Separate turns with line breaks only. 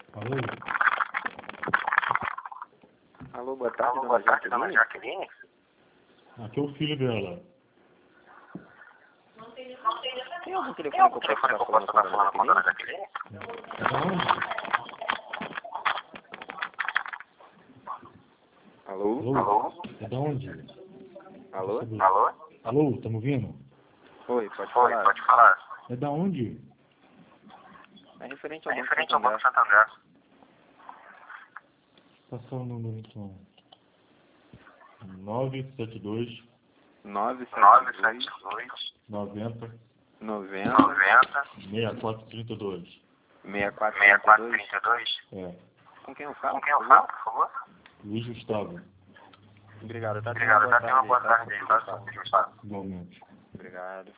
Alô?
Alô, boa tarde, dona Jaqueline.
Aqui é o filho dela.
Tem algum telefone que eu possa estar falando com a dona Jaqueline?
É da onde?
Alô?
Alô? É da onde?
Alô?
Alô, tá me ouvindo?
Oi, pode falar.
É da onde?
É referente ao Banco Santander.
Passar o número então. 972
972
90
90
6432.
6432.
É.
Com quem eu falo, por favor?
Luiz Gustavo.
Obrigado, tá? Tenha uma boa tarde aí, tá?
Igualmente.
Obrigado.